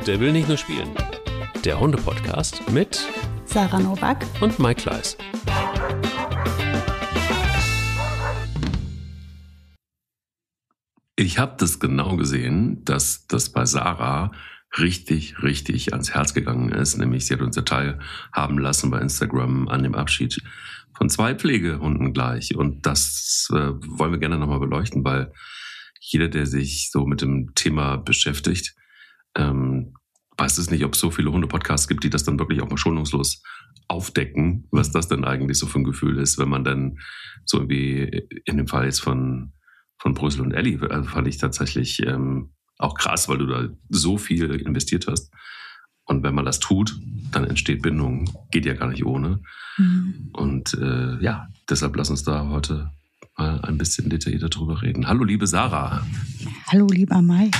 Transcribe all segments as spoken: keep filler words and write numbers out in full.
Der will nicht nur spielen. Der Hunde-Podcast mit Sarah Nowak und Mike Kleiss. Ich habe das genau gesehen, dass das bei Sarah richtig, richtig ans Herz gegangen ist. Nämlich sie hat uns ja teilhaben lassen bei Instagram an dem Abschied von zwei Pflegehunden gleich. Und das äh, wollen wir gerne nochmal beleuchten, weil jeder, der sich so mit dem Thema beschäftigt, ähm, weiß es nicht, ob es so viele Hunde-Podcasts gibt, die das dann wirklich auch mal schonungslos aufdecken, was das denn eigentlich so für ein Gefühl ist, wenn man dann so irgendwie in dem Fall jetzt von von Brüssel und Ellie, also fand ich tatsächlich ähm, auch krass, weil du da so viel investiert hast. Und wenn man das tut, dann entsteht Bindung. Geht ja gar nicht ohne. Mhm. Und äh, ja, deshalb lass uns da heute mal ein bisschen detaillierter drüber reden. Hallo, liebe Sarah. Hallo, lieber Mike.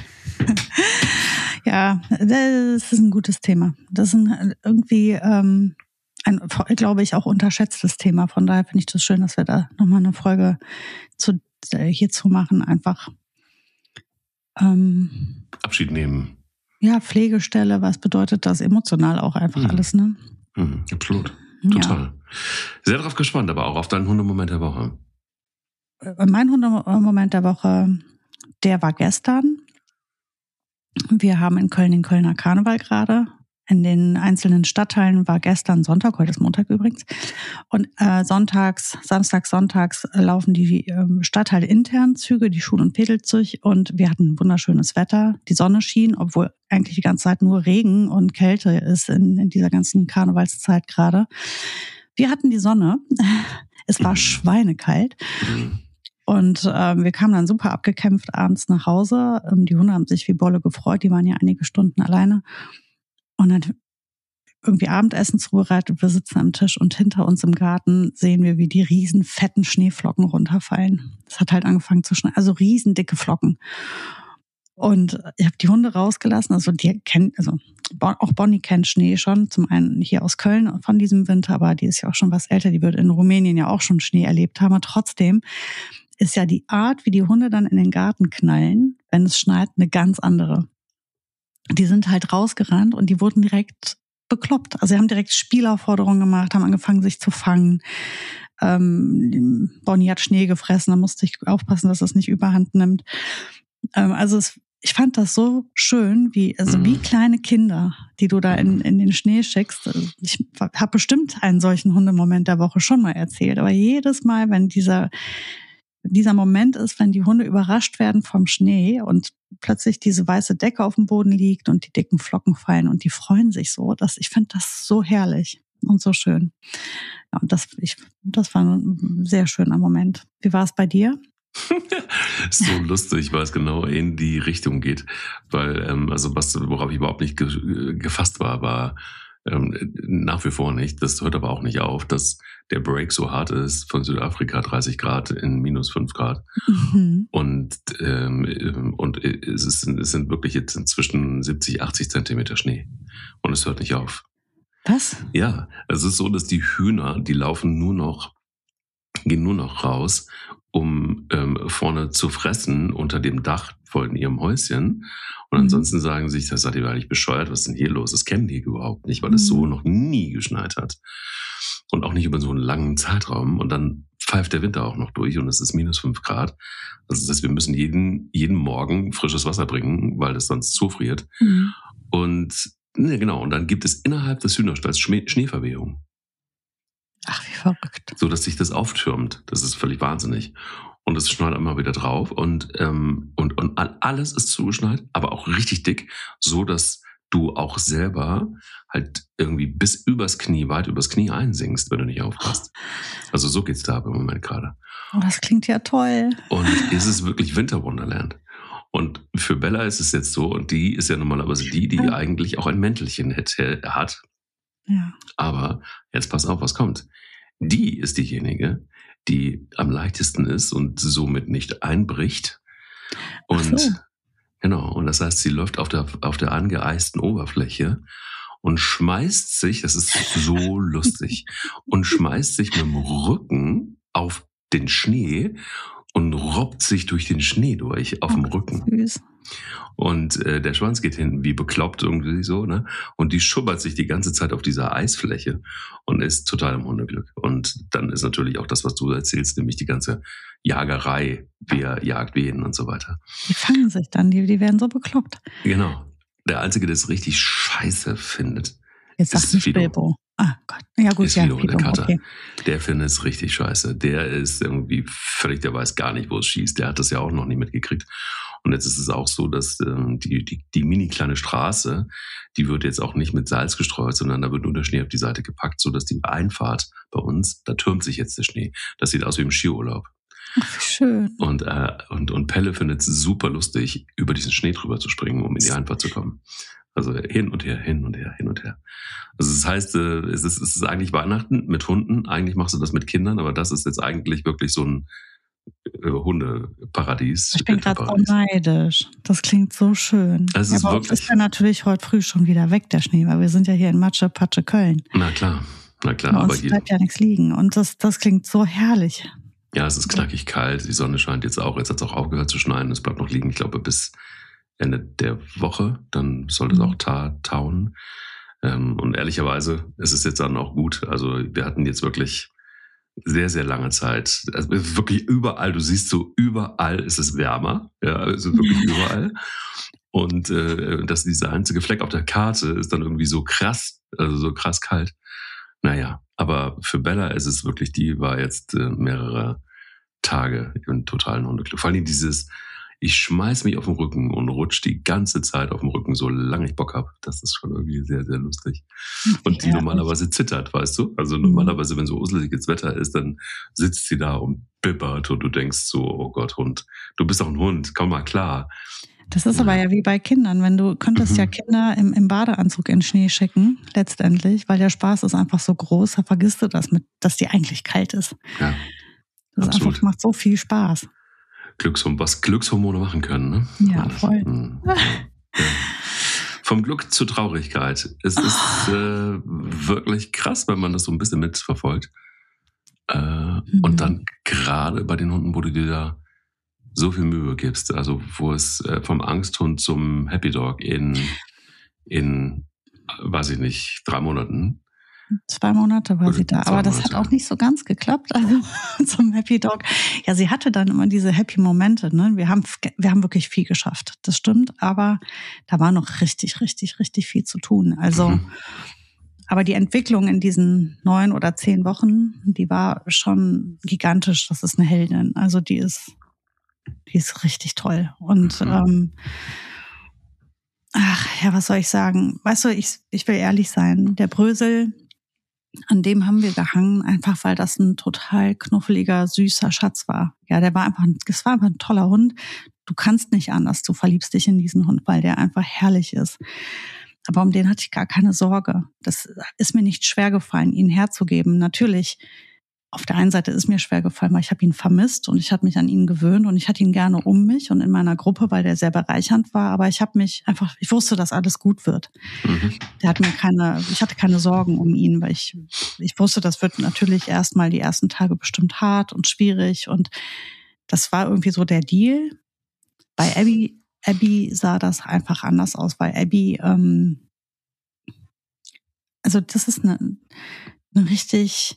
Ja, das ist ein gutes Thema. Das ist ein, irgendwie ähm, ein, glaube ich, auch unterschätztes Thema. Von daher finde ich das schön, dass wir da nochmal eine Folge zu hierzu machen, einfach ähm, Abschied nehmen. Ja, Pflegestelle, was bedeutet das emotional auch einfach mhm. alles, ne? Mhm, absolut, total. Ja. Sehr darauf gespannt, aber auch auf deinen Hundemoment der Woche. Mein Hundemoment der Woche, der war gestern. Wir haben in Köln den Kölner Karneval gerade. In den einzelnen Stadtteilen war gestern Sonntag, heute ist Montag übrigens. Und äh, sonntags, samstags, sonntags laufen die äh, Stadtteile intern Züge, die Schul- und Pedelzug. Und wir hatten wunderschönes Wetter. Die Sonne schien, obwohl eigentlich die ganze Zeit nur Regen und Kälte ist in, in dieser ganzen Karnevalszeit gerade. Wir hatten die Sonne. Es war schweinekalt. Und äh, wir kamen dann super abgekämpft abends nach Hause. Ähm, die Hunde haben sich wie Bolle gefreut. Die waren ja einige Stunden alleine. Und dann irgendwie Abendessen zubereitet, wir sitzen am Tisch und hinter uns im Garten sehen wir, wie die riesen fetten Schneeflocken runterfallen. Es hat halt angefangen zu schneien, also riesen dicke Flocken. Und ich habe die Hunde rausgelassen, also die kennt, also auch Bonnie kennt Schnee schon, zum einen hier aus Köln von diesem Winter, aber die ist ja auch schon was älter, die wird in Rumänien ja auch schon Schnee erlebt haben. Aber trotzdem ist ja die Art, wie die Hunde dann in den Garten knallen, wenn es schneit, eine ganz andere. Die sind halt rausgerannt und die wurden direkt bekloppt. Also sie haben direkt Spielaufforderungen gemacht, haben angefangen, sich zu fangen. Ähm, Bonnie hat Schnee gefressen, da musste ich aufpassen, dass das nicht überhand nimmt. Ähm, also es, ich fand das so schön, wie also mhm. wie kleine Kinder, die du da in, in den Schnee schickst. Ich habe bestimmt einen solchen Hundemoment der Woche schon mal erzählt, aber jedes Mal, wenn dieser dieser Moment ist, wenn die Hunde überrascht werden vom Schnee und plötzlich diese weiße Decke auf dem Boden liegt und die dicken Flocken fallen und die freuen sich so. Das, ich finde das so herrlich und so schön. Ja, und das, ich, das war ein sehr schöner Moment. Wie war es bei dir? So lustig, weil es genau in die Richtung geht. Weil, ähm, also was, worauf ich überhaupt nicht ge- gefasst war, war ähm, nach wie vor nicht. Das hört aber auch nicht auf, dass der Break so hart ist von Südafrika, dreißig Grad in minus fünf Grad. Mhm. Und, ähm, und es, ist, es sind wirklich jetzt inzwischen siebzig, achtzig Zentimeter Schnee. Und es hört nicht auf. Was? Ja, es ist so, dass die Hühner, die laufen nur noch, gehen nur noch raus, um ähm, vorne zu fressen unter dem Dach von ihrem Häuschen. Und mhm. ansonsten sagen sie sich, das seid ihr eigentlich bescheuert, was ist denn hier los? Das kennen die überhaupt nicht, weil es mhm. so noch nie geschneit hat. Und auch nicht über so einen langen Zeitraum. Und dann pfeift der Winter auch noch durch und es ist minus fünf Grad. Also das heißt, wir müssen jeden, jeden Morgen frisches Wasser bringen, weil das sonst zufriert. Mhm. Und ne, genau, und dann gibt es innerhalb des Hühnerstalls Schnee- Schneeverwehung. Ach, wie verrückt. So, dass sich das auftürmt. Das ist völlig wahnsinnig. Und es schneit immer wieder drauf. Und, ähm, und, und alles ist zugeschneit, aber auch richtig dick, so dass du auch selber halt irgendwie bis übers Knie, weit übers Knie einsinkst, wenn du nicht aufpasst. Also so geht's da im Moment gerade. Oh, das klingt ja toll. Und es ist wirklich Winterwonderland. Und für Bella ist es jetzt so, und die ist ja normalerweise die, die ja. eigentlich auch ein Mäntelchen hätte, hat. Ja. Aber jetzt pass auf, was kommt. Die ist diejenige, die am leichtesten ist und somit nicht einbricht. Und so. Genau, und das heißt, sie läuft auf der, auf der angeeisten Oberfläche und schmeißt sich, das ist so lustig, und schmeißt sich mit dem Rücken auf den Schnee, und robbt sich durch den Schnee durch auf dem Rücken. Süß. Und äh, der Schwanz geht hinten wie bekloppt irgendwie so, ne? Und die schubbert sich die ganze Zeit auf dieser Eisfläche und ist total im Hundeglück. Und dann ist natürlich auch das, was du erzählst, nämlich die ganze Jagerei, wer jagt wen und so weiter. Die fangen sich dann, die, die werden so bekloppt. Genau. Der Einzige, der es richtig scheiße findet, Jetzt ist sagst du Fido. Bilbo. Ah Gott. Ja gut, Ist ja, Fido, Fido, der Kater. okay. Der findet es richtig scheiße. Der ist irgendwie völlig, der weiß gar nicht, wo es schießt. Der hat das ja auch noch nie mitgekriegt. Und jetzt ist es auch so, dass ähm, die, die, die mini kleine Straße, die wird jetzt auch nicht mit Salz gestreut, sondern da wird nur der Schnee auf die Seite gepackt, sodass die Einfahrt bei uns, da türmt sich jetzt der Schnee. Das sieht aus wie im Skiurlaub. Ach, wie schön. Und, äh, und, und Pelle findet es super lustig, über diesen Schnee drüber zu springen, um in die Einfahrt zu kommen. Also hin und her, hin und her, hin und her. Also das heißt, äh, es ist, es ist eigentlich Weihnachten mit Hunden. Eigentlich machst du das mit Kindern, aber das ist jetzt eigentlich wirklich so ein äh, Hundeparadies. Ich bin gerade so neidisch. Das klingt so schön. Es Ja, ist aber uns wirklich. ist ja natürlich heute früh schon wieder weg, der Schnee, weil wir sind ja hier in Matsche, Patsche, Köln. Na klar, na klar. Bei Aber uns hier, bleibt ja nichts liegen. Und das, das klingt so herrlich. ja, es ist knackig kalt. Die Sonne scheint jetzt auch. Jetzt hat es auch aufgehört zu schneien. Es bleibt noch liegen, ich glaube, bis Ende der Woche. Dann soll es auch ta- tauen. Ähm, und ehrlicherweise ist es jetzt dann auch gut. Also wir hatten jetzt wirklich sehr, sehr lange Zeit. Also wirklich überall. Du siehst so, überall ist es wärmer. Ja, also wirklich überall. Und äh, das dieser einzige Fleck auf der Karte ist dann irgendwie so krass, also so krass kalt. Naja, aber für Bella ist es wirklich, die war jetzt äh, mehrere Tage im totalen Hundeglück. Vor allem dieses, ich schmeiß mich auf den Rücken und rutsch die ganze Zeit auf dem Rücken, solange ich Bock habe. Das ist schon irgendwie sehr, sehr lustig. Und die Ja, normalerweise zittert, weißt du? Also Mhm. normalerweise, wenn so useliges Wetter ist, dann sitzt sie da und bibbert und du denkst so, oh Gott, Hund, du bist doch ein Hund, komm mal klar. Das ist aber ja wie bei Kindern. Wenn du könntest Mhm. ja Kinder im, im Badeanzug in den Schnee schicken, letztendlich, weil der Spaß ist einfach so groß, da vergisst du das mit, dass die eigentlich kalt ist. Ja, Das ist absolut. einfach, macht so viel Spaß. Glückshormone, was Glückshormone machen können, ne? Ja, voll. Mhm. Ja. Vom Glück zur Traurigkeit. Es ist äh, wirklich krass, wenn man das so ein bisschen mitverfolgt. Äh, Mhm. Und dann gerade bei den Hunden, wo du dir da so viel Mühe gibst, also wo es äh, vom Angsthund zum Happy Dog in, in, äh, weiß ich nicht, drei Monaten. Zwei Monate war Oder sie da. zwei Aber das hat Monate. auch nicht so ganz geklappt. Also zum Happy Dog. Ja, sie hatte dann immer diese Happy Momente. Ne? Wir haben, wir haben wirklich viel geschafft. Das stimmt. Aber da war noch richtig, richtig, richtig viel zu tun. Also, Mhm. aber die Entwicklung in diesen neun oder zehn Wochen, die war schon gigantisch. Das ist eine Heldin. Also die ist, die ist richtig toll. Und Mhm. ähm, ach ja, was soll ich sagen? Weißt du, ich, ich will ehrlich sein. Der Brösel, an dem haben wir gehangen, einfach weil das ein total knuffeliger, süßer Schatz war. Ja, der war einfach, es war einfach ein toller Hund. Du kannst nicht anders, du verliebst dich in diesen Hund, weil der einfach herrlich ist. Aber um den hatte ich gar keine Sorge. Das ist mir nicht schwer gefallen, ihn herzugeben. Natürlich, auf der einen Seite ist mir schwer gefallen, weil ich habe ihn vermisst und ich hatte mich an ihn gewöhnt und ich hatte ihn gerne um mich und in meiner Gruppe, weil der sehr bereichernd war. Aber ich habe mich einfach, ich wusste, dass alles gut wird. Mhm. Der hat mir keine, ich hatte keine Sorgen um ihn, weil ich, ich wusste, das wird natürlich erstmal die ersten Tage bestimmt hart und schwierig und das war irgendwie so der Deal. Bei Abby, Abby sah das einfach anders aus, weil Abby, ähm, also das ist eine, eine richtig,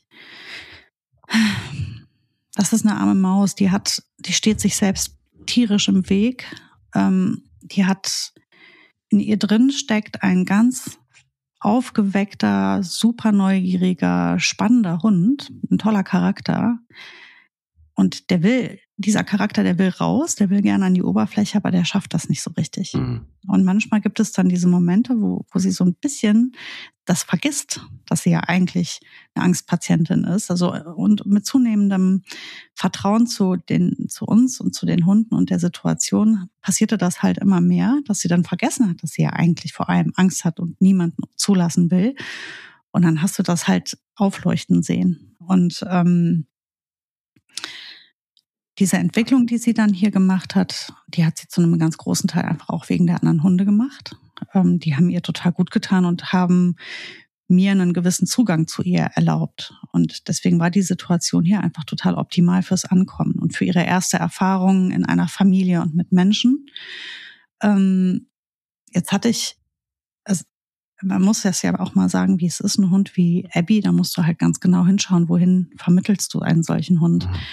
das ist eine arme Maus, die hat, die steht sich selbst tierisch im Weg. Ähm, die hat, in ihr drin steckt ein ganz aufgeweckter, super neugieriger, spannender Hund, ein toller Charakter. Und der will, dieser Charakter, der will raus, der will gerne an die Oberfläche, aber der schafft das nicht so richtig. Mhm. Und manchmal gibt es dann diese Momente, wo, wo sie so ein bisschen das vergisst, dass sie ja eigentlich eine Angstpatientin ist. Also, und mit zunehmendem Vertrauen zu den, zu uns und zu den Hunden und der Situation passierte das halt immer mehr, dass sie dann vergessen hat, dass sie ja eigentlich vor allem Angst hat und niemanden zulassen will. Und dann hast du das halt aufleuchten sehen. Und, ähm, diese Entwicklung, die sie dann hier gemacht hat, die hat sie zu einem ganz großen Teil einfach auch wegen der anderen Hunde gemacht. Ähm, die haben ihr total gut getan und haben mir einen gewissen Zugang zu ihr erlaubt. Und deswegen war die Situation hier einfach total optimal fürs Ankommen und für ihre erste Erfahrung in einer Familie und mit Menschen. Ähm, jetzt hatte ich, also man muss das ja auch mal sagen, wie es ist, ein Hund wie Abby, da musst du halt ganz genau hinschauen, wohin vermittelst du einen solchen Hund. Mhm.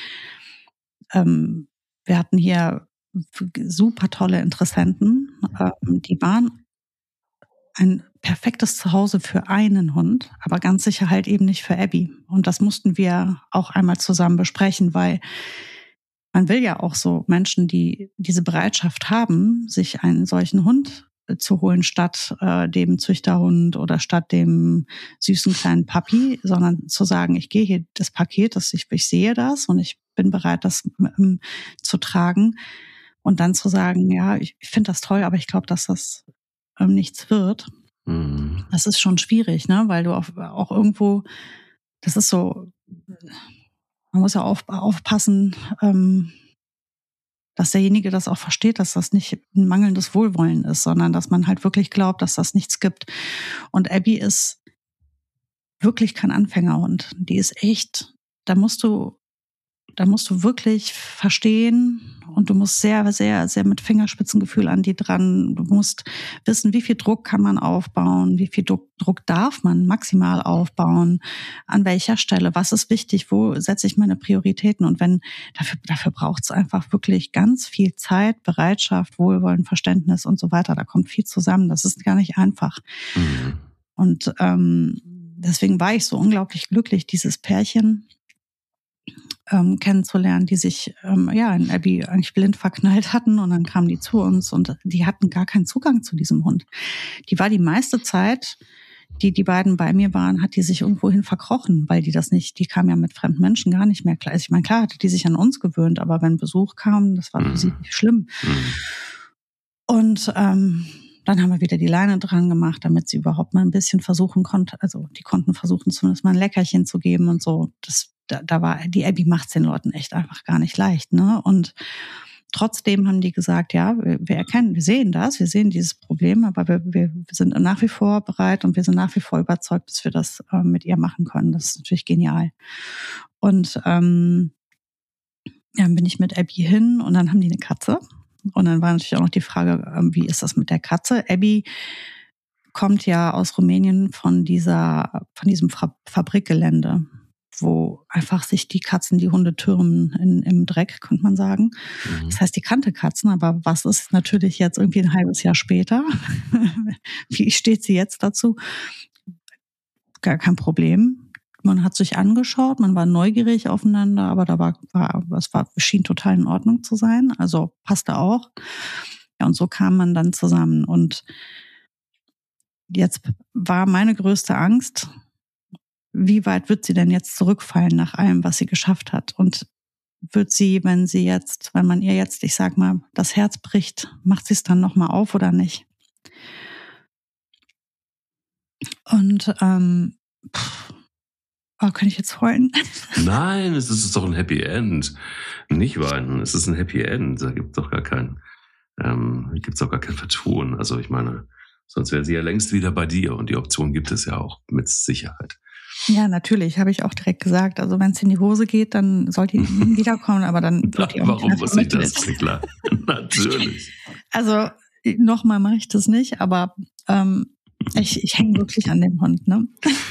Ähm, wir hatten hier super tolle Interessenten, ähm, die waren ein perfektes Zuhause für einen Hund, aber ganz sicher halt eben nicht für Abby. Und das mussten wir auch einmal zusammen besprechen, weil man will ja auch so Menschen, die diese Bereitschaft haben, sich einen solchen Hund zu holen, statt äh, dem Züchterhund oder statt dem süßen kleinen Papi, sondern zu sagen, ich gehe hier das Paket, das ich, ich sehe das und ich bin bereit, das ähm, zu tragen. Und dann zu sagen, ja, ich, ich finde das toll, aber ich glaube, dass das ähm, nichts wird. Mhm. Das ist schon schwierig, ne? Weil du auch, auch irgendwo, das ist so, man muss ja auf, aufpassen, ähm, dass derjenige das auch versteht, dass das nicht ein mangelndes Wohlwollen ist, sondern dass man halt wirklich glaubt, dass das nichts gibt. Und Abby ist wirklich kein Anfängerhund. Die ist echt, da musst du, da musst du wirklich verstehen und du musst sehr, sehr, sehr mit Fingerspitzengefühl an die dran. Du musst wissen, wie viel Druck kann man aufbauen, wie viel Druck, Druck darf man maximal aufbauen, an welcher Stelle, was ist wichtig, wo setze ich meine Prioritäten. Und wenn, dafür, dafür braucht es einfach wirklich ganz viel Zeit, Bereitschaft, Wohlwollen, Verständnis und so weiter. Da kommt viel zusammen. Das ist gar nicht einfach. Mhm. Und ähm, deswegen war ich so unglaublich glücklich, dieses Pärchen Ähm, kennenzulernen, die sich ähm, ja in Abby eigentlich blind verknallt hatten und dann kamen die zu uns und die hatten gar keinen Zugang zu diesem Hund. Die war die meiste Zeit, die die beiden bei mir waren, hat die sich irgendwohin verkrochen, weil die das nicht, die kam ja mit fremden Menschen gar nicht mehr klar. Also ich meine, klar hatte die sich an uns gewöhnt, aber wenn Besuch kam, das war für sie nicht schlimm. Und ähm, dann haben wir wieder die Leine dran gemacht, damit sie überhaupt mal ein bisschen versuchen konnte, also die konnten versuchen, zumindest mal ein Leckerchen zu geben und so. Das Da, da war die Abby macht's den Leuten echt einfach gar nicht leicht, ne? Und trotzdem haben die gesagt, ja, wir, wir erkennen, wir sehen das, wir sehen dieses Problem, aber wir, wir sind nach wie vor bereit und wir sind nach wie vor überzeugt, dass wir das äh, mit ihr machen können. Das ist natürlich genial. Und ähm, ja, dann bin ich mit Abby hin und dann haben die eine Katze. Und dann war natürlich auch noch die Frage, äh, wie ist das mit der Katze? Abby kommt ja aus Rumänien von dieser, von diesem Fra- Fabrikgelände, wo einfach sich die Katzen, die Hunde türmen in, im Dreck, könnte man sagen. Mhm. Das heißt, die kannte Katzen, aber was ist natürlich jetzt irgendwie ein halbes Jahr später? Wie steht sie jetzt dazu? Gar kein Problem. Man hat sich angeschaut, man war neugierig aufeinander, aber da war, war, es war, schien total in Ordnung zu sein. Also passte auch. Ja, und so kam man dann zusammen. Und jetzt war meine größte Angst, wie weit wird sie denn jetzt zurückfallen nach allem, was sie geschafft hat? Und wird sie, wenn sie jetzt, wenn man ihr jetzt, ich sag mal, das Herz bricht, macht sie es dann nochmal auf oder nicht? Und ähm, pff, oh, kann ich jetzt heulen? Nein, es ist doch ein Happy End. Nicht weinen, es ist ein Happy End. Da gibt es doch gar kein, ähm, gibt's doch gar kein Vertun. Also ich meine, sonst wäre sie ja längst wieder bei dir und die Option gibt es ja auch mit Sicherheit. Ja, natürlich, habe ich auch direkt gesagt. Also wenn es in die Hose geht, dann sollte die wiederkommen, aber dann wird die auch Warum muss ich das? Klar, natürlich. Also nochmal mache ich das nicht, aber ähm, ich, ich hänge wirklich an dem Hund, ne?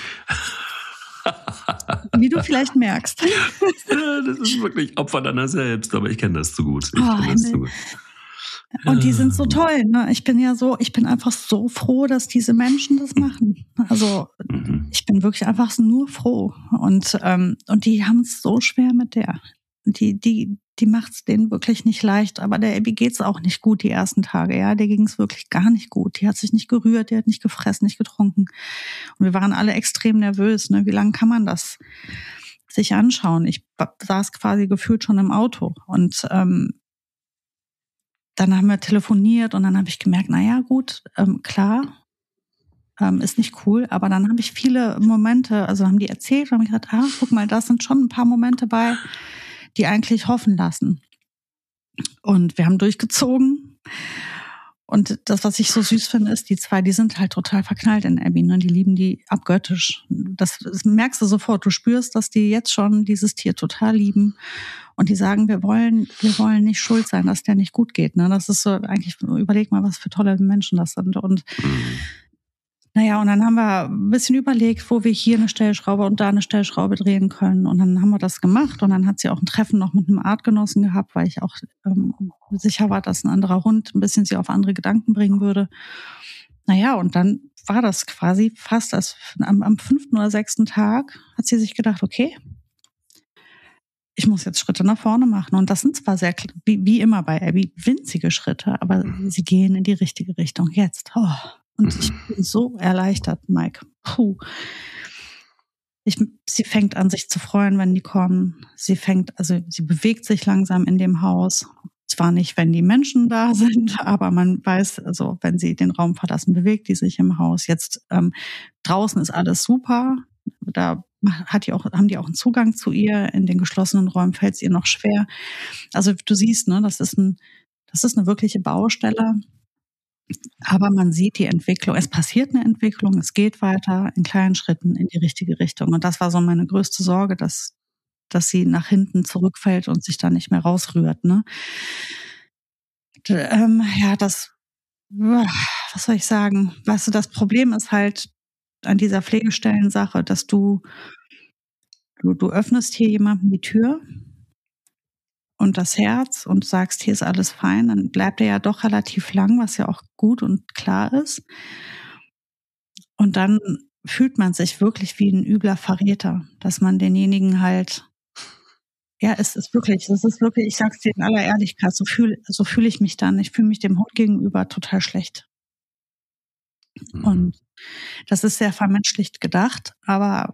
Wie du vielleicht merkst. Ja, das ist wirklich Opfer deiner selbst, aber ich kenne das zu gut. Ich oh, kenne das zu gut. Und die sind so toll, ne? Ich bin ja so, ich bin einfach so froh, dass diese Menschen das machen. Also mhm. ich bin wirklich einfach nur froh. Und ähm, und die haben es so schwer mit der. Die die die macht's denen wirklich nicht leicht. Aber der Abby geht's auch nicht gut die ersten Tage. Ja, der ging's wirklich gar nicht gut. Die hat sich nicht gerührt, die hat nicht gefressen, nicht getrunken. Und wir waren alle extrem nervös. Ne? Wie lange kann man das sich anschauen? Ich saß quasi gefühlt schon im Auto und ähm, dann haben wir telefoniert und dann habe ich gemerkt, naja gut, ähm, klar, ähm, ist nicht cool, aber dann habe ich viele Momente, also haben die erzählt und habe ich gesagt, ah, guck mal, da sind schon ein paar Momente bei, die eigentlich hoffen lassen. Und wir haben durchgezogen Und das, was ich so süß finde, ist, die zwei, die sind halt total verknallt in Abby, ne? Die lieben die abgöttisch. Das, das merkst du sofort. Du spürst, dass die jetzt schon dieses Tier total lieben. Und die sagen, wir wollen, wir wollen nicht schuld sein, dass der nicht gut geht, ne? Das ist so, eigentlich, überleg mal, was für tolle Menschen das sind. Und, naja, und dann haben wir ein bisschen überlegt, wo wir hier eine Stellschraube und da eine Stellschraube drehen können. Und dann haben wir das gemacht. Und dann hat sie auch ein Treffen noch mit einem Artgenossen gehabt, weil ich auch ähm, sicher war, dass ein anderer Hund ein bisschen sie auf andere Gedanken bringen würde. Naja, und dann war das quasi fast als, am, am fünften oder sechsten Tag hat sie sich gedacht, okay, ich muss jetzt Schritte nach vorne machen. Und das sind zwar sehr, wie, wie immer bei Abby, winzige Schritte, aber sie gehen in die richtige Richtung jetzt. Oh. Und ich bin so erleichtert, Mike. Puh. Ich, sie fängt an, sich zu freuen, wenn die kommen. Sie fängt, also sie bewegt sich langsam in dem Haus. Zwar nicht, wenn die Menschen da sind, aber man weiß, also wenn sie den Raum verlassen, bewegt die sich im Haus. Jetzt ähm, draußen ist alles super. Da hat die auch, haben die auch einen Zugang zu ihr. In den geschlossenen Räumen fällt es ihr noch schwer. Also du siehst, ne, das ist ein, das ist eine wirkliche Baustelle. Aber man sieht die Entwicklung. Es passiert eine Entwicklung. Es geht weiter in kleinen Schritten in die richtige Richtung. Und das war so meine größte Sorge, dass, dass sie nach hinten zurückfällt und sich da nicht mehr rausrührt, ne? Ähm, ja, das, was soll ich sagen? Weißt du, das Problem ist halt an dieser Pflegestellensache, dass du, du, du öffnest hier jemandem die Tür und das Herz und sagst, hier ist alles fein, dann bleibt er ja doch relativ lang, was ja auch gut und klar ist. Und dann fühlt man sich wirklich wie ein übler Verräter, dass man denjenigen halt, ja, es ist wirklich, es ist wirklich, ich sag's dir in aller Ehrlichkeit, so fühle so fühle ich mich dann. Ich fühle mich dem Hund gegenüber total schlecht. Mhm. Und das ist sehr vermenschlicht gedacht, aber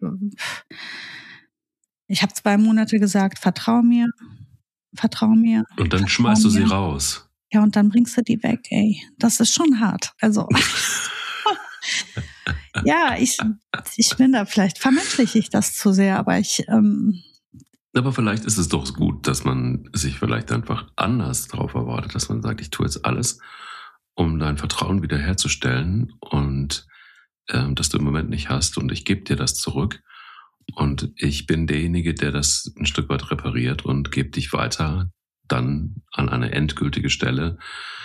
ich habe zwei Monate gesagt, vertrau mir, vertrau mir. Und dann schmeißt du sie raus. Ja, und dann bringst du die weg, ey. Das ist schon hart. Also, ja, ich, ich bin da, vielleicht vermenschliche ich das zu sehr, aber ich... Ähm, aber vielleicht ist es doch gut, dass man sich vielleicht einfach anders darauf erwartet, dass man sagt, ich tue jetzt alles, um dein Vertrauen wiederherzustellen und ähm, das du im Moment nicht hast und ich gebe dir das zurück. Und ich bin derjenige, der das ein Stück weit repariert und gebe dich weiter dann an eine endgültige Stelle,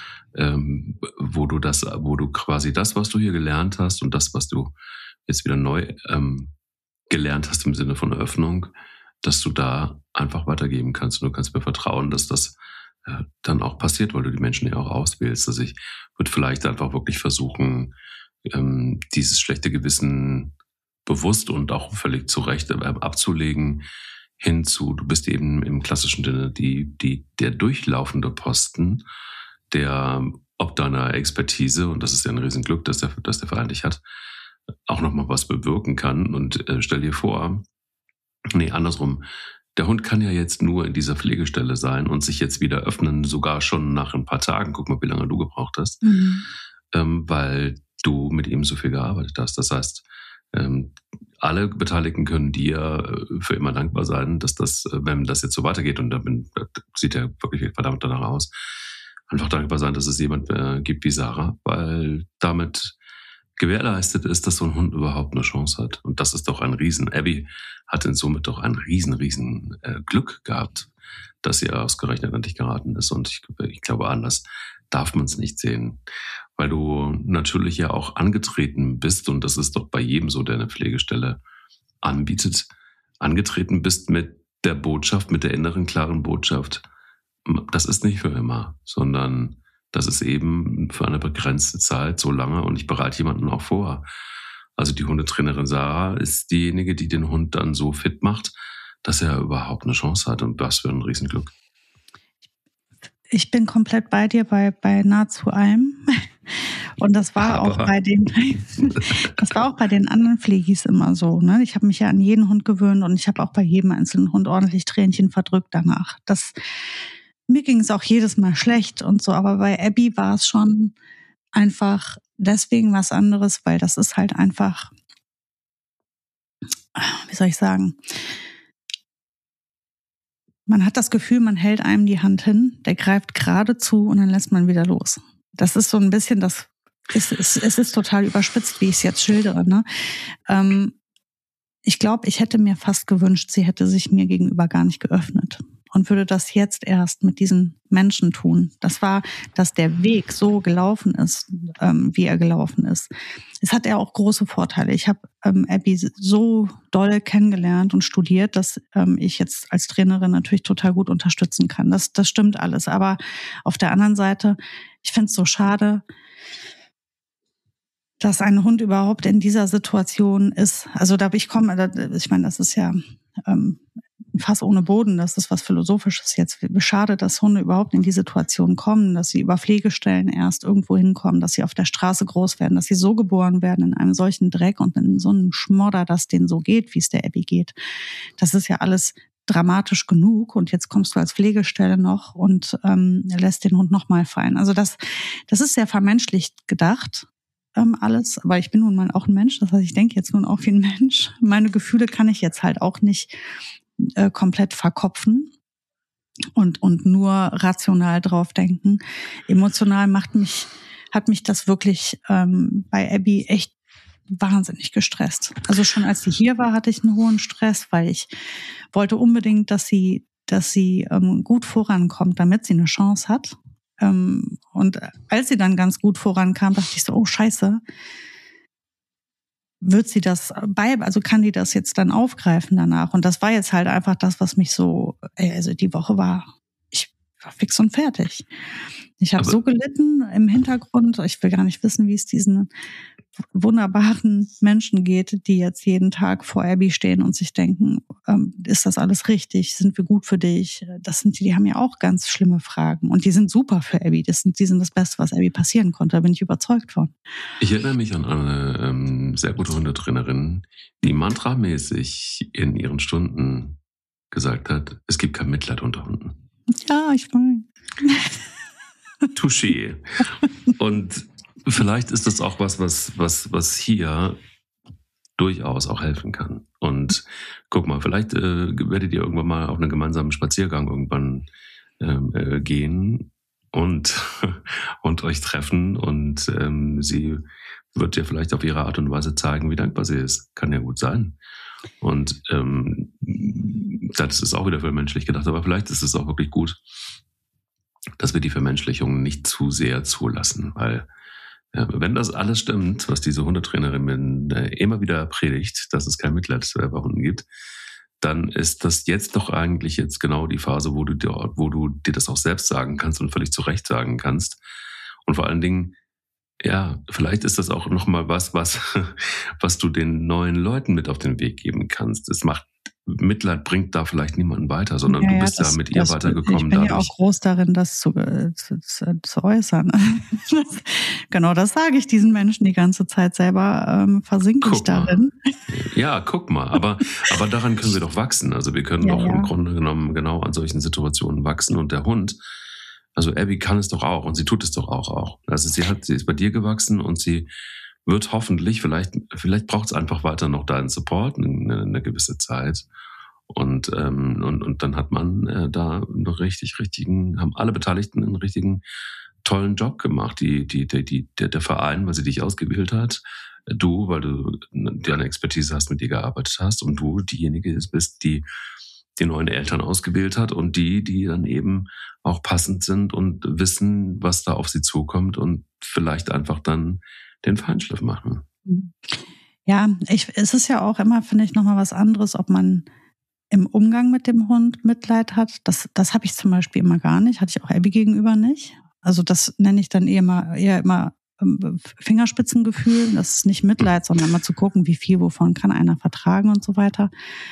ähm, wo du das, wo du quasi das, was du hier gelernt hast und das, was du jetzt wieder neu ähm, gelernt hast im Sinne von Öffnung, dass du da einfach weitergeben kannst. Und du kannst mir vertrauen, dass das äh, dann auch passiert, weil du die Menschen ja auch auswählst. Also ich würde vielleicht einfach wirklich versuchen, ähm, dieses schlechte Gewissen bewusst und auch völlig zu Recht abzulegen, hinzu, du bist eben im klassischen Sinne die, die, der durchlaufende Posten, der ob deiner Expertise, und das ist ja ein Riesenglück, dass der, dass der Verein dich hat, auch nochmal was bewirken kann. Und äh, stell dir vor, nee, andersrum, der Hund kann ja jetzt nur in dieser Pflegestelle sein und sich jetzt wieder öffnen, sogar schon nach ein paar Tagen. Guck mal, wie lange du gebraucht hast, mhm. ähm, weil du mit ihm so viel gearbeitet hast. Das heißt, Ähm, alle Beteiligten können dir für immer dankbar sein, dass das, wenn das jetzt so weitergeht, und da sieht ja wirklich verdammt danach aus, einfach dankbar sein, dass es jemand äh, gibt wie Sarah, weil damit gewährleistet ist, dass so ein Hund überhaupt eine Chance hat. Und das ist doch ein Riesen. Abby hat in somit doch ein riesen, riesen äh, Glück gehabt, dass sie ausgerechnet an dich geraten ist. Und ich, ich glaube, anders darf man es nicht sehen. Weil du natürlich ja auch angetreten bist, und das ist doch bei jedem so, der eine Pflegestelle anbietet, angetreten bist mit der Botschaft, mit der inneren klaren Botschaft, das ist nicht für immer, sondern das ist eben für eine begrenzte Zeit so lange, und ich bereite jemanden auch vor. Also die Hundetrainerin Sarah ist diejenige, die den Hund dann so fit macht, dass er überhaupt eine Chance hat, und das für ein Riesenglück. Ich bin komplett bei dir bei, bei nahezu allem. Und das war Aber. auch bei den, das war auch bei den anderen Pflegis immer so, ne? Ich habe mich ja an jeden Hund gewöhnt und ich habe auch bei jedem einzelnen Hund ordentlich Tränchen verdrückt danach. Das, mir ging es auch jedes Mal schlecht und so, aber bei Abby war es schon einfach deswegen was anderes, weil das ist halt einfach, wie soll ich sagen, man hat das Gefühl, man hält einem die Hand hin, der greift gerade zu und dann lässt man wieder los. das ist so ein bisschen das, es ist, es ist total überspitzt, wie ich es jetzt schildere. Ne? Ähm, ich glaube, ich hätte mir fast gewünscht, sie hätte sich mir gegenüber gar nicht geöffnet und würde das jetzt erst mit diesen Menschen tun. Das war, dass der Weg so gelaufen ist, ähm, wie er gelaufen ist. Es hat ja auch große Vorteile. Ich habe ähm, Abby so doll kennengelernt und studiert, dass ähm, ich jetzt als Trainerin natürlich total gut unterstützen kann. Das, das stimmt alles. Aber auf der anderen Seite, ich finde es so schade, dass ein Hund überhaupt in dieser Situation ist. Also da ich komme, ich meine, das ist ja ähm, ein Fass ohne Boden, das ist was Philosophisches jetzt. Wie schade, dass Hunde überhaupt in die Situation kommen, dass sie über Pflegestellen erst irgendwo hinkommen, dass sie auf der Straße groß werden, dass sie so geboren werden in einem solchen Dreck und in so einem Schmodder, dass denen so geht, wie es der Abby geht. Das ist ja alles dramatisch genug und jetzt kommst du als Pflegestelle noch und ähm, lässt den Hund nochmal fallen. Also das, das ist sehr vermenschlicht gedacht. Ähm, alles, aber ich bin nun mal auch ein Mensch, das heißt, ich denke jetzt nun auch wie ein Mensch. Meine Gefühle kann ich jetzt halt auch nicht äh, komplett verkopfen und und nur rational drauf denken. Emotional macht mich, hat mich das wirklich ähm, bei Abby echt wahnsinnig gestresst. Also schon als sie hier war, hatte ich einen hohen Stress, weil ich wollte unbedingt, dass sie, dass sie ähm, gut vorankommt, damit sie eine Chance hat. Und als sie dann ganz gut vorankam, dachte ich so, oh Scheiße, wird sie das bei, also kann die das jetzt dann aufgreifen danach? Und das war jetzt halt einfach das, was mich so, also die Woche war, ich war fix und fertig. Ich habe so gelitten im Hintergrund, ich will gar nicht wissen, wie es diesen wunderbaren Menschen geht, die jetzt jeden Tag vor Abby stehen und sich denken, ähm, ist das alles richtig? Sind wir gut für dich? Das sind die, die haben ja auch ganz schlimme Fragen und die sind super für Abby. Das sind, die sind das Beste, was Abby passieren konnte. Da bin ich überzeugt von. Ich erinnere mich an eine ähm, sehr gute Hundetrainerin, die mantramäßig in ihren Stunden gesagt hat, es gibt kein Mitleid unter Hunden. Ja, ich meine. Touché. Und vielleicht ist das auch was, was, was, was hier durchaus auch helfen kann. Und guck mal, vielleicht äh, werdet ihr irgendwann mal auf einen gemeinsamen Spaziergang irgendwann ähm, äh, gehen und, und euch treffen und ähm, sie wird dir vielleicht auf ihre Art und Weise zeigen, wie dankbar sie ist. Kann ja gut sein. Und ähm, das ist auch wieder für menschlich gedacht, aber vielleicht ist es auch wirklich gut, dass wir die Vermenschlichung nicht zu sehr zulassen, weil ja, wenn das alles stimmt, was diese Hundetrainerin äh, immer wieder predigt, dass es kein Mitleid bei Hunden gibt, dann ist das jetzt doch eigentlich jetzt genau die Phase, wo du dir, wo du dir das auch selbst sagen kannst und völlig zu Recht sagen kannst. Und vor allen Dingen, ja, vielleicht ist das auch nochmal was, was, was du den neuen Leuten mit auf den Weg geben kannst. Es macht Mitleid bringt da vielleicht niemanden weiter, sondern ja, du bist ja, das, ja mit ihr das, weitergekommen. Ich bin dadurch. ja auch groß darin, das zu, zu, zu, zu äußern. Genau, das sage ich diesen Menschen die ganze Zeit selber, ähm, versinke ich darin. Mal. Ja, guck mal, aber, aber daran können wir doch wachsen. Also wir können ja, doch ja. im Grunde genommen genau an solchen Situationen wachsen und der Hund, also Abby kann es doch auch und sie tut es doch auch auch. Also sie hat, sie ist bei dir gewachsen und sie wird hoffentlich, vielleicht, vielleicht braucht es einfach weiter noch deinen Support, eine, eine gewisse Zeit. Und, ähm, und, und dann hat man äh, da einen richtig, richtigen, haben alle Beteiligten einen richtigen tollen Job gemacht. Die, die, die, die, der, der Verein, weil sie dich ausgewählt hat, du, weil du deine Expertise hast, mit dir gearbeitet hast und du diejenige bist, die die neuen Eltern ausgewählt hat und die, die dann eben auch passend sind und wissen, was da auf sie zukommt und vielleicht einfach dann den Feinschliff machen. Ja, ich, es ist ja auch immer, finde ich, nochmal was anderes, ob man im Umgang mit dem Hund Mitleid hat. Das, das habe ich zum Beispiel immer gar nicht, hatte ich auch Abby gegenüber nicht. Also das nenne ich dann eher immer, eher immer Fingerspitzengefühl. Das ist nicht Mitleid, sondern mal zu gucken, wie viel wovon kann einer vertragen und so weiter.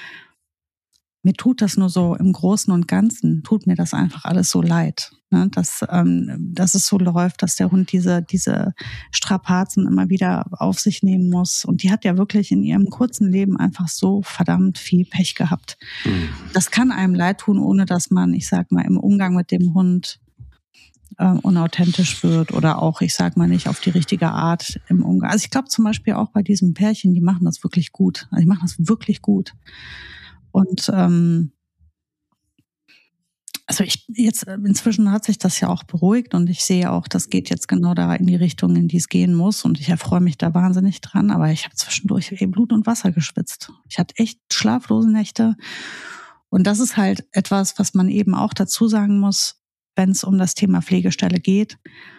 Mir tut das nur so im Großen und Ganzen, tut mir das einfach alles so leid, ne? dass, ähm, dass es so läuft, dass der Hund diese, diese Strapazen immer wieder auf sich nehmen muss. Und die hat ja wirklich in ihrem kurzen Leben einfach so verdammt viel Pech gehabt. Mhm. Das kann einem leid tun, ohne dass man, ich sag mal, im Umgang mit dem Hund äh, unauthentisch wird oder auch, ich sag mal, nicht auf die richtige Art im Umgang. Also ich glaube zum Beispiel auch bei diesem Pärchen, die machen das wirklich gut. Also die machen das wirklich gut. Und ähm, Also ich jetzt inzwischen hat sich das ja auch beruhigt und ich sehe auch, das geht jetzt genau da in die Richtung, in die es gehen muss und ich erfreue mich da wahnsinnig dran, aber ich habe zwischendurch eben Blut und Wasser geschwitzt. Ich hatte echt schlaflose Nächte und das ist halt etwas, was man eben auch dazu sagen muss, wenn es um das Thema Pflegestelle geht.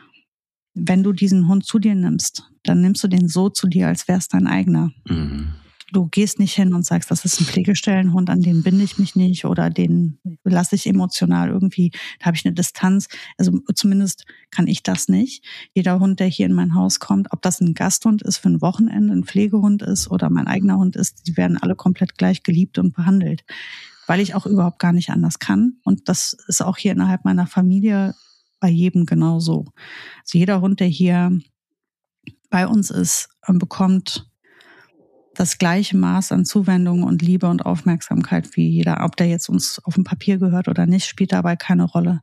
Wenn du diesen Hund zu dir nimmst, dann nimmst du den so zu dir, als wär's dein eigener. Mhm. Du gehst nicht hin und sagst, das ist ein Pflegestellenhund, an den binde ich mich nicht oder den lasse ich emotional irgendwie, da habe ich eine Distanz. Also zumindest kann ich das nicht. Jeder Hund, der hier in mein Haus kommt, ob das ein Gasthund ist für ein Wochenende, ein Pflegehund ist oder mein eigener Hund ist, die werden alle komplett gleich geliebt und behandelt, weil ich auch überhaupt gar nicht anders kann. Und das ist auch hier innerhalb meiner Familie bei jedem genauso. Also jeder Hund, der hier bei uns ist, bekommt das gleiche Maß an Zuwendung und Liebe und Aufmerksamkeit wie jeder. Ob der jetzt uns auf dem Papier gehört oder nicht, spielt dabei keine Rolle.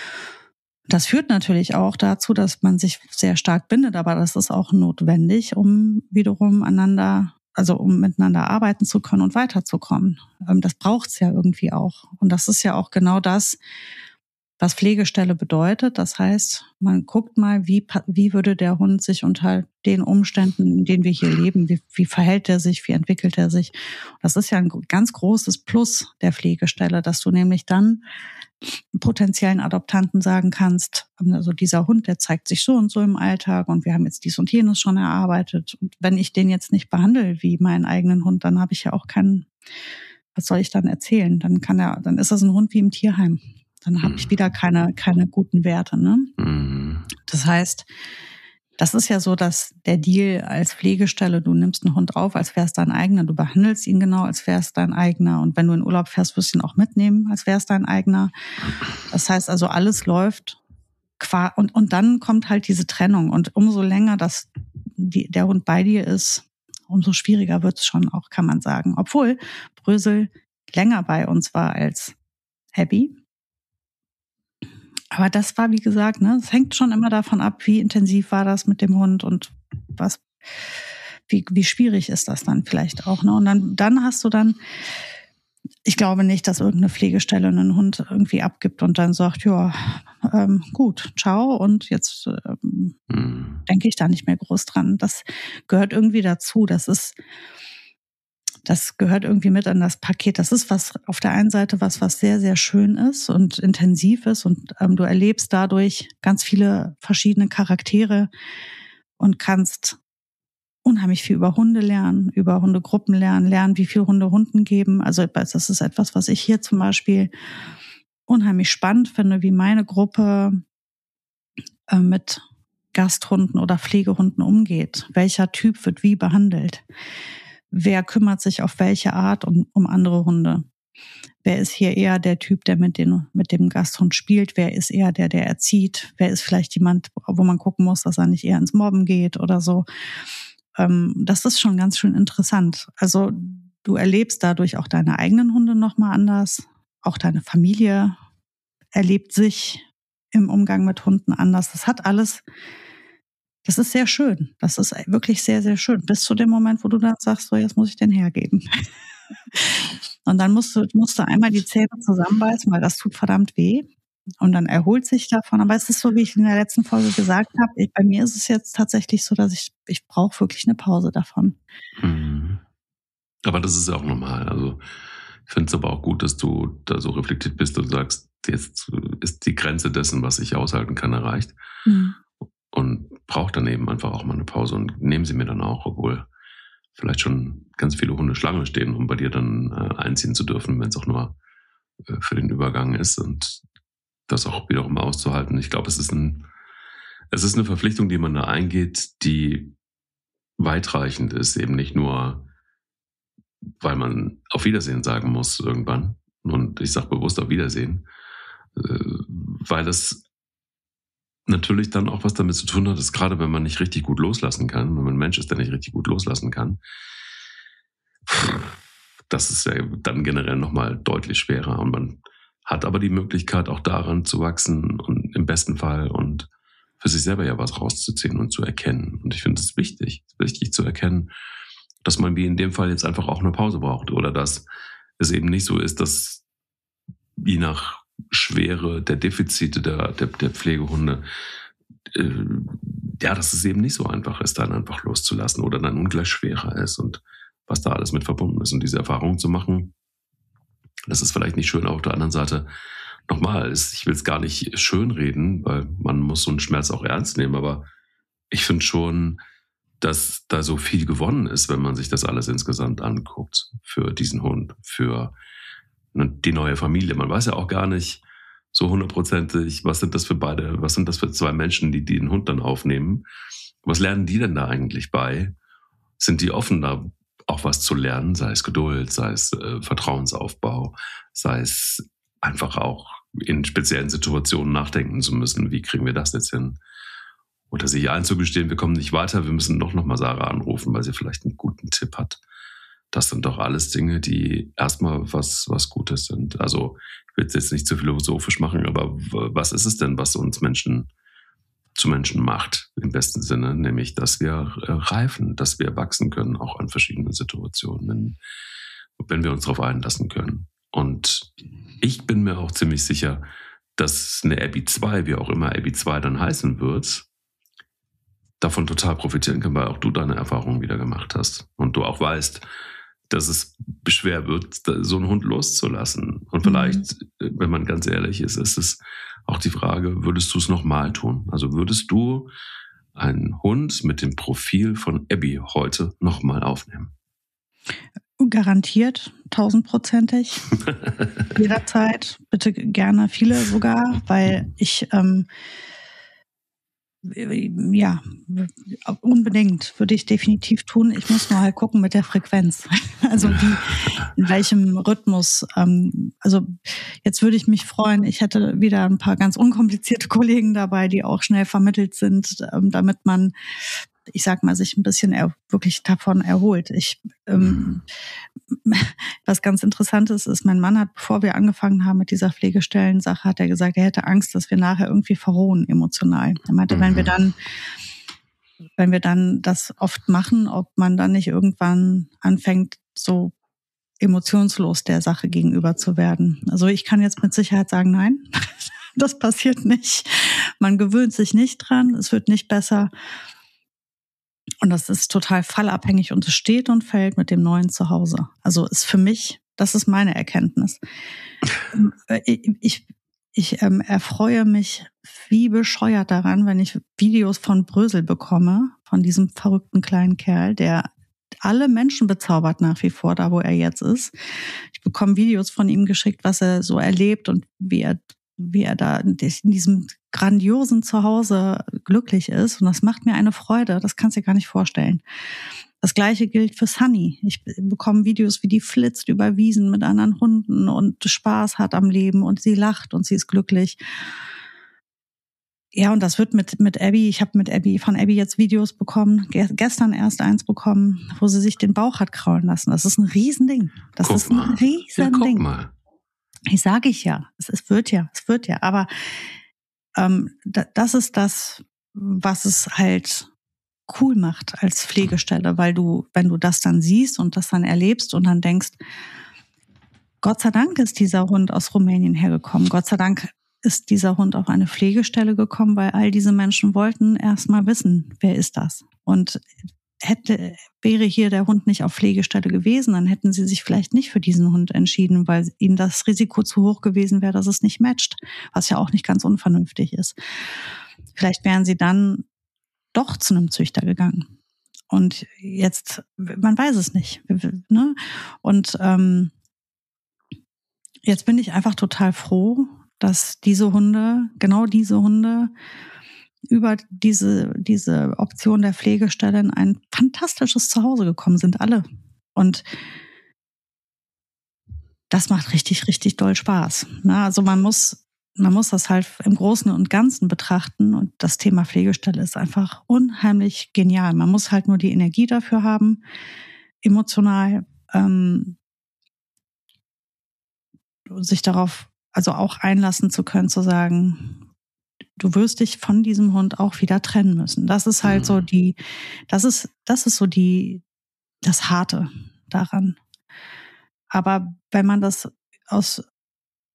Das führt natürlich auch dazu, dass man sich sehr stark bindet, aber das ist auch notwendig, um wiederum einander, also um miteinander arbeiten zu können und weiterzukommen. Das braucht's ja irgendwie auch. Und das ist ja auch genau das, was Pflegestelle bedeutet. Das heißt, man guckt mal, wie, wie würde der Hund sich unter den Umständen, in denen wir hier leben, wie, wie verhält er sich, wie entwickelt er sich. Das ist ja ein ganz großes Plus der Pflegestelle, dass du nämlich dann potenziellen Adoptanten sagen kannst, also dieser Hund, der zeigt sich so und so im Alltag und wir haben jetzt dies und jenes schon erarbeitet. Und wenn ich den jetzt nicht behandle wie meinen eigenen Hund, dann habe ich ja auch keinen, was soll ich dann erzählen? Dann kann er, dann ist das ein Hund wie im Tierheim. Dann habe ich wieder keine keine guten Werte. Ne? Mhm. Das heißt, das ist ja so, dass der Deal als Pflegestelle, du nimmst einen Hund auf, als wäre es dein eigener, du behandelst ihn genau, als wäre es dein eigener. Und wenn du in Urlaub fährst, wirst du ihn auch mitnehmen, als wäre es dein eigener. Das heißt also, alles läuft qua und und dann kommt halt diese Trennung. Und umso länger das die, der Hund bei dir ist, umso schwieriger wird es schon auch, kann man sagen. Obwohl Brösel länger bei uns war als Abby. Aber das war, wie gesagt, ne, es hängt schon immer davon ab, wie intensiv war das mit dem Hund und was, wie, wie schwierig ist das dann vielleicht auch, ne? Und dann, dann hast du dann, ich glaube nicht, dass irgendeine Pflegestelle einen Hund irgendwie abgibt und dann sagt, ja, ähm, gut, ciao, und jetzt ähm, mhm. denke ich da nicht mehr groß dran. Das gehört irgendwie dazu. Das ist, Das gehört irgendwie mit an das Paket. Das ist was auf der einen Seite was, was sehr, sehr schön ist und intensiv ist und ähm, du erlebst dadurch ganz viele verschiedene Charaktere und kannst unheimlich viel über Hunde lernen, über Hundegruppen lernen, lernen, wie viele Hunde Hunden geben. Also das ist etwas, was ich hier zum Beispiel unheimlich spannend finde, wie meine Gruppe äh, mit Gasthunden oder Pflegehunden umgeht. Welcher Typ wird wie behandelt? Wer kümmert sich auf welche Art um, um andere Hunde? Wer ist hier eher der Typ, der mit, den, mit dem Gasthund spielt? Wer ist eher der, der erzieht? Wer ist vielleicht jemand, wo man gucken muss, dass er nicht eher ins Mobben geht oder so? Ähm, das ist schon ganz schön interessant. Also du erlebst dadurch auch deine eigenen Hunde nochmal anders. Auch deine Familie erlebt sich im Umgang mit Hunden anders. Das hat alles... Das ist sehr schön. Das ist wirklich sehr, sehr schön. Bis zu dem Moment, wo du dann sagst, so, jetzt muss ich den hergeben. Und dann musst du, musst du einmal die Zähne zusammenbeißen, weil das tut verdammt weh. Und dann erholt sich davon. Aber es ist so, wie ich in der letzten Folge gesagt habe, ich, bei mir ist es jetzt tatsächlich so, dass ich, ich brauche wirklich eine Pause davon. Mhm. Aber das ist ja auch normal. Also ich finde es aber auch gut, dass du da so reflektiert bist und sagst, jetzt ist die Grenze dessen, was ich aushalten kann, erreicht. Mhm. Und braucht dann eben einfach auch mal eine Pause und nehmen sie mir dann auch, obwohl vielleicht schon ganz viele Hunde Schlange stehen, um bei dir dann äh, einziehen zu dürfen, wenn es auch nur äh, für den Übergang ist und das auch wiederum auszuhalten. Ich glaube, es ist ein, es ist eine Verpflichtung, die man da eingeht, die weitreichend ist, eben nicht nur, weil man auf Wiedersehen sagen muss irgendwann. Und ich sage bewusst auf Wiedersehen, äh, weil es natürlich dann auch was damit zu tun hat, dass gerade wenn man nicht richtig gut loslassen kann, wenn man ein Mensch ist, der nicht richtig gut loslassen kann, das ist ja dann generell nochmal deutlich schwerer. Und man hat aber die Möglichkeit, auch daran zu wachsen und im besten Fall und für sich selber ja was rauszuziehen und zu erkennen. Und ich finde es wichtig, wichtig zu erkennen, dass man wie in dem Fall jetzt einfach auch eine Pause braucht oder dass es eben nicht so ist, dass je nach Schwere der Defizite der, der, der Pflegehunde, äh, ja, dass es eben nicht so einfach ist, dann einfach loszulassen oder dann ungleich schwerer ist und was da alles mit verbunden ist. Und diese Erfahrung zu machen, das ist vielleicht nicht schön. Auf der anderen Seite, nochmal, ich will es gar nicht schönreden, weil man muss so einen Schmerz auch ernst nehmen, aber ich finde schon, dass da so viel gewonnen ist, wenn man sich das alles insgesamt anguckt für diesen Hund, für die neue Familie. Man weiß ja auch gar nicht so hundertprozentig, was sind das für beide, was sind das für zwei Menschen, die, die den Hund dann aufnehmen. Was lernen die denn da eigentlich bei? Sind die offen, da auch was zu lernen, sei es Geduld, sei es äh, Vertrauensaufbau, sei es einfach auch in speziellen Situationen nachdenken zu müssen, wie kriegen wir das jetzt hin? Oder sich einzugestehen, wir kommen nicht weiter, wir müssen doch nochmal Sarah anrufen, weil sie vielleicht einen guten Tipp hat. Das sind doch alles Dinge, die erstmal was, was Gutes sind. Also ich will es jetzt nicht zu philosophisch machen, aber was ist es denn, was uns Menschen zu Menschen macht, im besten Sinne, nämlich, dass wir reifen, dass wir wachsen können, auch an verschiedenen Situationen, wenn, wenn wir uns darauf einlassen können. Und ich bin mir auch ziemlich sicher, dass eine Abby zwei, wie auch immer Abby zwei dann heißen wird, davon total profitieren kann, weil auch du deine Erfahrungen wieder gemacht hast und du auch weißt, dass es schwer wird, so einen Hund loszulassen. Und vielleicht, mhm. wenn man ganz ehrlich ist, ist es auch die Frage, würdest du es nochmal tun? Also würdest du einen Hund mit dem Profil von Abby heute nochmal aufnehmen? Garantiert, tausendprozentig. Jederzeit, bitte gerne viele sogar, weil ich ähm, ja, unbedingt würde ich definitiv tun. Ich muss nur halt gucken mit der Frequenz. Also wie, in welchem Rhythmus. Ähm, also jetzt würde ich mich freuen, ich hätte wieder ein paar ganz unkomplizierte Kollegen dabei, die auch schnell vermittelt sind, ähm, damit man, ich sag mal, sich ein bisschen er, wirklich davon erholt. Ich, ähm, was ganz Interessantes ist, mein Mann hat, bevor wir angefangen haben mit dieser Pflegestellensache, hat er gesagt, er hätte Angst, dass wir nachher irgendwie verrohen emotional. Er meinte, mhm. wenn wir dann, wenn wir dann das oft machen, ob man dann nicht irgendwann anfängt, so emotionslos der Sache gegenüber zu werden. Also ich kann jetzt mit Sicherheit sagen, nein, das passiert nicht. Man gewöhnt sich nicht dran, es wird nicht besser. Und das ist total fallabhängig und es steht und fällt mit dem neuen Zuhause. Also ist für mich, das ist meine Erkenntnis. Ich, ich, ich ähm, erfreue mich wie bescheuert daran, wenn ich Videos von Brösel bekomme, von diesem verrückten kleinen Kerl, der alle Menschen bezaubert nach wie vor, da wo er jetzt ist. Ich bekomme Videos von ihm geschickt, was er so erlebt und wie er wie er da in diesem grandiosen Zuhause glücklich ist. Und das macht mir eine Freude, das kannst du dir gar nicht vorstellen. Das Gleiche gilt für Sunny. Ich bekomme Videos, wie die flitzt über Wiesen mit anderen Hunden und Spaß hat am Leben und sie lacht und sie ist glücklich. Ja, und das wird mit mit Abby, ich habe mit Abby von Abby jetzt Videos bekommen, ge- gestern erst eins bekommen, wo sie sich den Bauch hat kraulen lassen. Das ist ein Riesending. Das guck ist ein mal. Riesending. Ja, guck mal. Ich sage ich ja, es, es wird ja, es wird ja, aber ähm, da, das ist das, was es halt cool macht als Pflegestelle, weil du, wenn du das dann siehst und das dann erlebst und dann denkst, Gott sei Dank ist dieser Hund aus Rumänien hergekommen, Gott sei Dank ist dieser Hund auf eine Pflegestelle gekommen, weil all diese Menschen wollten erst mal wissen, wer ist das? Und hätte, wäre hier der Hund nicht auf Pflegestelle gewesen, dann hätten sie sich vielleicht nicht für diesen Hund entschieden, weil ihnen das Risiko zu hoch gewesen wäre, dass es nicht matcht, was ja auch nicht ganz unvernünftig ist. Vielleicht wären sie dann doch zu einem Züchter gegangen. Und jetzt, man weiß es nicht. Ne? Und ähm, jetzt bin ich einfach total froh, dass diese Hunde, genau diese Hunde, über diese, diese Option der Pflegestelle in ein fantastisches Zuhause gekommen sind, alle. Und das macht richtig, richtig doll Spaß. Na, also man muss, man muss das halt im Großen und Ganzen betrachten und das Thema Pflegestelle ist einfach unheimlich genial. Man muss halt nur die Energie dafür haben, emotional, ähm, sich darauf also auch einlassen zu können, zu sagen, du wirst dich von diesem Hund auch wieder trennen müssen. Das ist halt mhm. so die, das ist, das ist so die, das Harte daran. Aber wenn man das aus,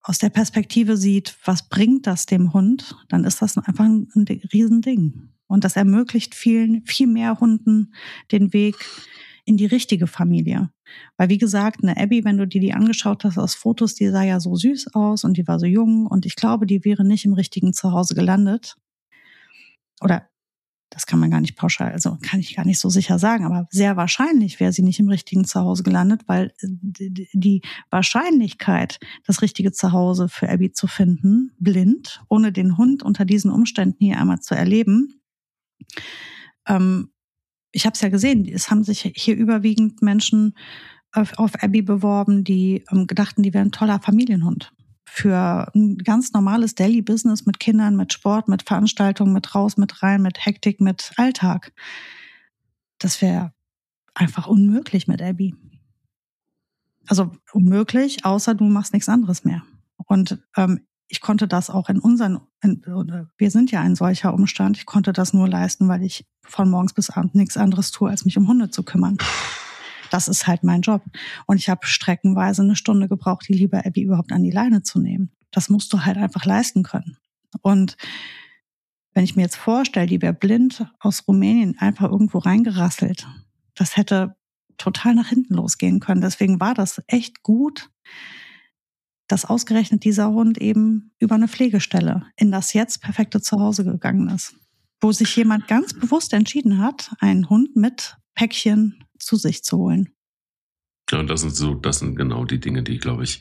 aus der Perspektive sieht, was bringt das dem Hund, dann ist das einfach ein, ein Riesending. Und das ermöglicht vielen, viel mehr Hunden den Weg in die richtige Familie. Weil wie gesagt, eine Abby, wenn du dir die angeschaut hast aus Fotos, die sah ja so süß aus und die war so jung und ich glaube, die wäre nicht im richtigen Zuhause gelandet. Oder das kann man gar nicht pauschal, also kann ich gar nicht so sicher sagen, aber sehr wahrscheinlich wäre sie nicht im richtigen Zuhause gelandet, weil die Wahrscheinlichkeit, das richtige Zuhause für Abby zu finden, blind, ohne den Hund unter diesen Umständen hier einmal zu erleben, ähm, ich habe es ja gesehen, es haben sich hier überwiegend Menschen auf, auf Abby beworben, die ähm, gedachten, die wären ein toller Familienhund. Für ein ganz normales Daily-Business mit Kindern, mit Sport, mit Veranstaltungen, mit raus, mit rein, mit Hektik, mit Alltag. Das wäre einfach unmöglich mit Abby. Also unmöglich, außer du machst nichts anderes mehr. Und ähm, ich konnte das auch in unseren, in, wir sind ja ein solcher Umstand, ich konnte das nur leisten, weil ich von morgens bis abends nichts anderes tue, als mich um Hunde zu kümmern. Das ist halt mein Job. Und ich habe streckenweise eine Stunde gebraucht, die liebe Abby überhaupt an die Leine zu nehmen. Das musst du halt einfach leisten können. Und wenn ich mir jetzt vorstelle, die wäre blind aus Rumänien einfach irgendwo reingerasselt, das hätte total nach hinten losgehen können. Deswegen war das echt gut, dass ausgerechnet dieser Hund eben über eine Pflegestelle in das jetzt perfekte Zuhause gegangen ist. Wo sich jemand ganz bewusst entschieden hat, einen Hund mit Päckchen zu sich zu holen. Ja, und das sind so, das sind genau die Dinge, die, glaube ich,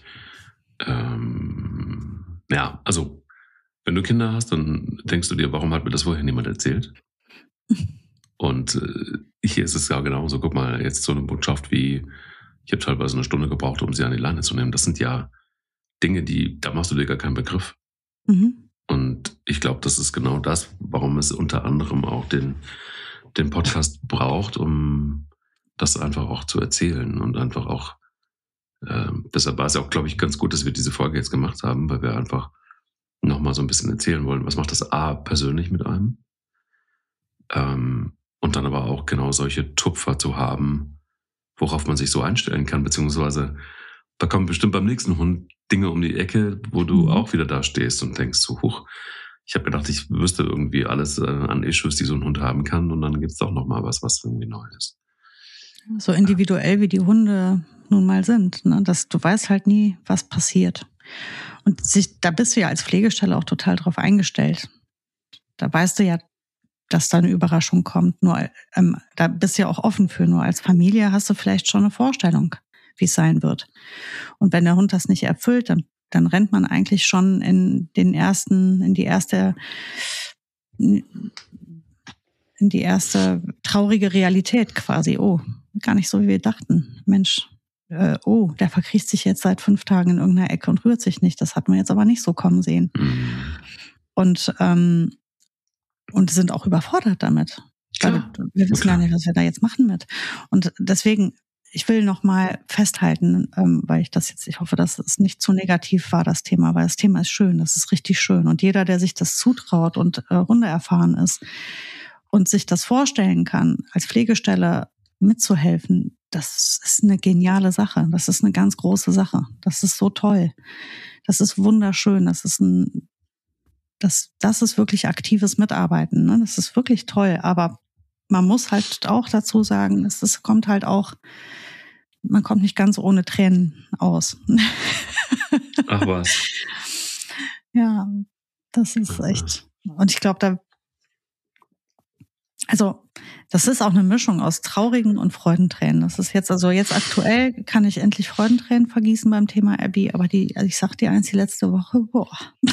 ähm, ja, also, wenn du Kinder hast, dann denkst du dir, warum hat mir das vorher niemand erzählt? Und äh, hier ist es ja genauso. Guck mal, jetzt so eine Botschaft wie, ich habe teilweise eine Stunde gebraucht, um sie an die Leine zu nehmen. Das sind ja Dinge, die, da machst du dir gar keinen Begriff. Mhm. Und ich glaube, das ist genau das, warum es unter anderem auch den, den Podcast braucht, um das einfach auch zu erzählen und einfach auch, äh, deshalb war es auch, glaube ich, ganz gut, dass wir diese Folge jetzt gemacht haben, weil wir einfach nochmal so ein bisschen erzählen wollen, was macht das A persönlich mit einem? Ähm, und dann aber auch genau solche Tupfer zu haben, worauf man sich so einstellen kann, beziehungsweise da kommen bestimmt beim nächsten Hund Dinge um die Ecke, wo du mhm. auch wieder da stehst und denkst so, huch, ich habe gedacht, ich wüsste irgendwie alles äh, an Issues, die so ein Hund haben kann und dann gibt es doch nochmal was, was irgendwie neu ist. So individuell wie die Hunde nun mal sind, ne? Dass du weißt halt nie, was passiert. Und sich, da bist du ja als Pflegestelle auch total drauf eingestellt. Da weißt du ja, dass da eine Überraschung kommt. Nur ähm, da bist du ja auch offen für. Nur als Familie hast du vielleicht schon eine Vorstellung, wie es sein wird. Und wenn der Hund das nicht erfüllt, dann, dann rennt man eigentlich schon in den ersten, in die erste, in die erste traurige Realität quasi. Oh, gar nicht so, wie wir dachten. Mensch, äh, oh, der verkriecht sich jetzt seit fünf Tagen in irgendeiner Ecke und rührt sich nicht. Das hat man jetzt aber nicht so kommen sehen. Und, ähm, und sind auch überfordert damit. Weil wir, wir wissen gar nicht, was wir da jetzt machen mit. Und deswegen, ich will noch mal festhalten, ähm, weil ich das jetzt, ich hoffe, dass es nicht zu negativ war, das Thema, weil das Thema ist schön, das ist richtig schön. Und jeder, der sich das zutraut und äh, Hunde erfahren ist und sich das vorstellen kann, als Pflegestelle mitzuhelfen, das ist eine geniale Sache. Das ist eine ganz große Sache. Das ist so toll. Das ist wunderschön. Das ist ein, das, das ist wirklich aktives Mitarbeiten. Ne? Das ist wirklich toll. Aber man muss halt auch dazu sagen, es ist, kommt halt auch, man kommt nicht ganz ohne Tränen aus. Ach was. Ja, das ist echt. Und ich glaube, da, also, das ist auch eine Mischung aus traurigen und Freudentränen. Das ist jetzt, also jetzt aktuell kann ich endlich Freudentränen vergießen beim Thema Abby, aber die, also ich sag dir eins, die letzte Woche, boah.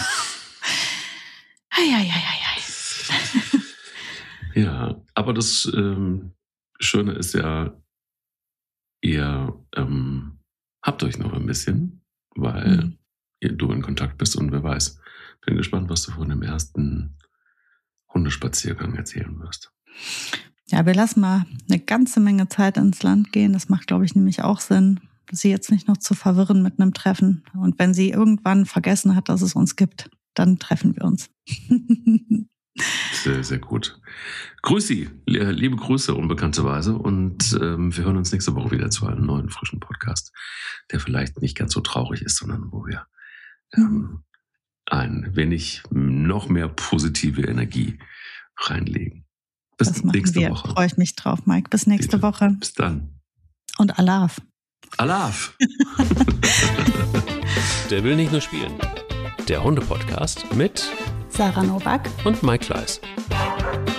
Eieieiei. Ja, aber das ähm, Schöne ist ja, ihr ähm, habt euch noch ein bisschen, weil mhm. ihr, du in Kontakt bist und wer weiß, bin gespannt, was du von dem ersten Hundespaziergang erzählen wirst. Ja, wir lassen mal eine ganze Menge Zeit ins Land gehen. Das macht, glaube ich, nämlich auch Sinn, sie jetzt nicht noch zu verwirren mit einem Treffen. Und wenn sie irgendwann vergessen hat, dass es uns gibt, dann treffen wir uns. Sehr, sehr gut. Grüß Sie, liebe Grüße unbekannterweise und ähm, wir hören uns nächste Woche wieder zu einem neuen, frischen Podcast, der vielleicht nicht ganz so traurig ist, sondern wo wir ähm, ein wenig noch mehr positive Energie reinlegen. Bis das machen nächste wir. Woche. Freue ich mich drauf, Mike. Bis nächste Bitte. Woche. Bis dann. Und Alaf. Alaf. Der will nicht nur spielen. Der Hunde-Podcast mit Sarah Novak und Mike Kleiss.